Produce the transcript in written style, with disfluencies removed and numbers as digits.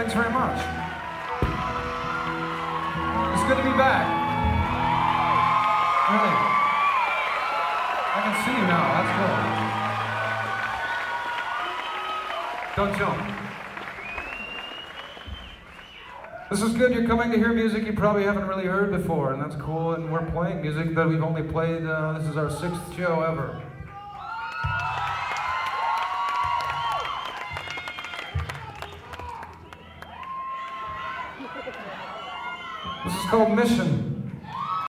Thanks very much. It's good to be back. Really. I can see you now. That's cool. Don't jump. This is good. You're coming to hear music you probably haven't really heard before, and that's cool. And we're playing music that we've only played. This is our 6th show ever. This is called Mission.